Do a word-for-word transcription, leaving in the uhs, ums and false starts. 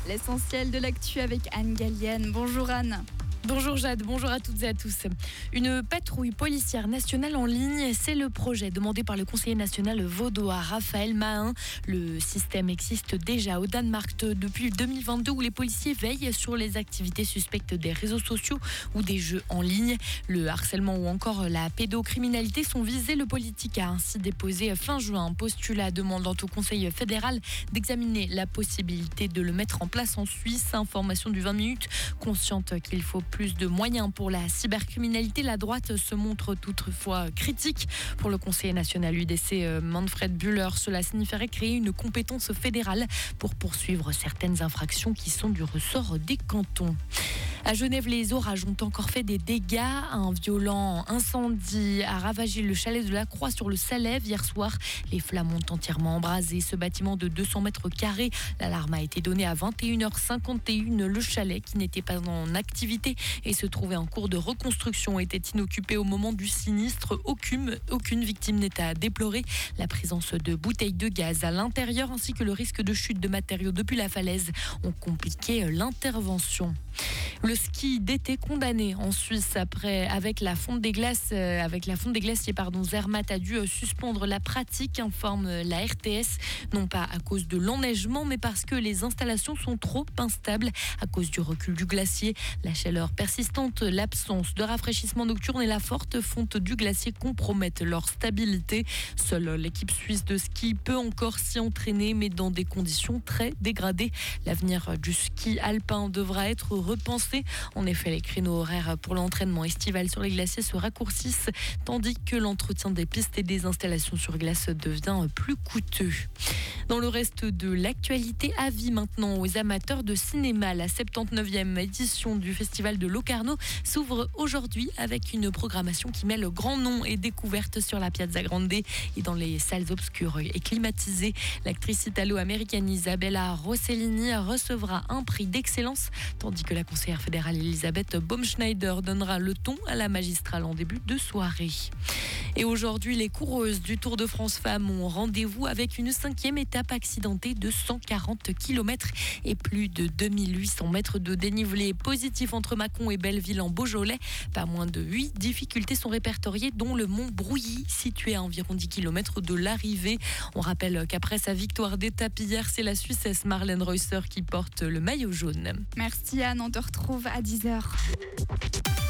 L'essentiel de l'actu avec Anne Gallienne. Bonjour Anne. Bonjour Jade, bonjour à toutes et à tous. Une patrouille policière nationale en ligne, c'est le projet demandé par le conseiller national vaudois Raphaël Mahin. Le système existe déjà au Danemark depuis deux mille vingt-deux où les policiers veillent sur les activités suspectes des réseaux sociaux ou des jeux en ligne. Le harcèlement ou encore la pédocriminalité sont visés. Le politique a ainsi déposé fin juin un postulat demandant au Conseil fédéral d'examiner la possibilité de le mettre en place en Suisse. Information du vingt minutes, consciente qu'il faut plus de moyens pour la cybercriminalité. La droite se montre toutefois critique. Pour le conseiller national U D C Manfred Bühler, cela signifierait créer une compétence fédérale pour poursuivre certaines infractions qui sont du ressort des cantons. À Genève, les orages ont encore fait des dégâts. Un violent incendie a ravagé le chalet de la Croix sur le Salève hier soir. Les flammes ont entièrement embrasé ce bâtiment de deux cents mètres carrés. L'alarme a été donnée à vingt et une heures cinquante et une. Le chalet, qui n'était pas en activité et se trouvait en cours de reconstruction, était inoccupé au moment du sinistre. Aucune, aucune victime n'est à déplorer. La présence de bouteilles de gaz à l'intérieur ainsi que le risque de chute de matériaux depuis la falaise ont compliqué l'intervention. Le ski d'été condamné en Suisse après avec la fonte des glaces euh, avec la fonte des glaciers pardon Zermatt a dû euh, suspendre la pratique, informe la R T S, non pas à cause de l'enneigement mais parce que les installations sont trop instables à cause du recul du glacier. La chaleur persistante, l'absence de rafraîchissement nocturne et la forte fonte du glacier compromettent leur stabilité. Seule l'équipe suisse de ski peut encore s'y entraîner mais dans des conditions très dégradées. L'avenir du ski alpin devra être repensé. En effet, les créneaux horaires pour l'entraînement estival sur les glaciers se raccourcissent, tandis que l'entretien des pistes et des installations sur glace devient plus coûteux. Dans le reste de l'actualité, avis maintenant aux amateurs de cinéma. La soixante-dix-neuvième édition du Festival de Locarno s'ouvre aujourd'hui avec une programmation qui mêle grands noms et découvertes sur la Piazza Grande et dans les salles obscures et climatisées. L'actrice italo-américaine Isabella Rossellini recevra un prix d'excellence, tandis que la conseillère fédérale Elisabeth Baumschneider donnera le ton à la magistrale en début de soirée. Et aujourd'hui, les coureuses du Tour de France Femmes ont rendez-vous avec une cinquième étape accidentée de cent quarante kilomètres et plus de deux mille huit cents mètres de dénivelé positif entre Mâcon et Belleville en Beaujolais. Pas moins de huit difficultés sont répertoriées, dont le mont Brouilly, situé à environ dix kilomètres de l'arrivée. On rappelle qu'après sa victoire d'étape hier, c'est la Suissesse Marlène Reusser qui porte le maillot jaune. Merci Anne, on te retrouve à dix heures.